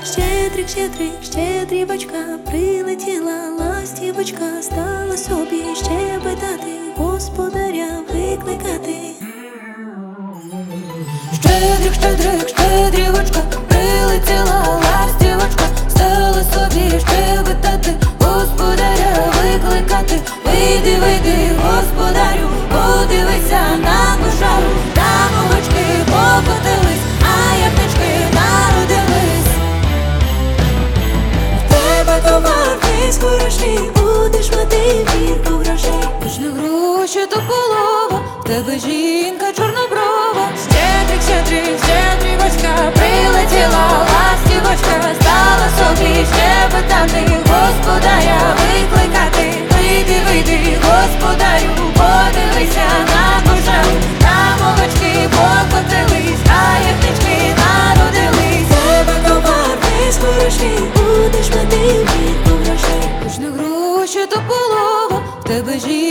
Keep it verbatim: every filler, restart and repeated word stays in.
Щедрик, щедрик, щедрівочка, прилетіла ластівочка, стала собі щебетати, господаря викликати. Щедрик, щедрик, щедрівочка, прилетіла ластівочка, стала собі щебетати, господаря викликати. Вийди, вийди, господарю, подивися на кошару, там овечки покотились, а ягнички народились. В тебе товар весь хороший, будеш мати вірку грошей. Точно гроші то полова, в тебе жінка чорноброва. Щедрик, щедрик, щедрівочка, прилетіла ластівочка, стала собі щебетати, господаря викликати. Вийди, вийди, господарю, подивися на кошару, там овечки покотились, а ягнички народились. В тебе товар весь хороший, будеш мати вірку грошей. Точно гроші то полова, в тебе жінка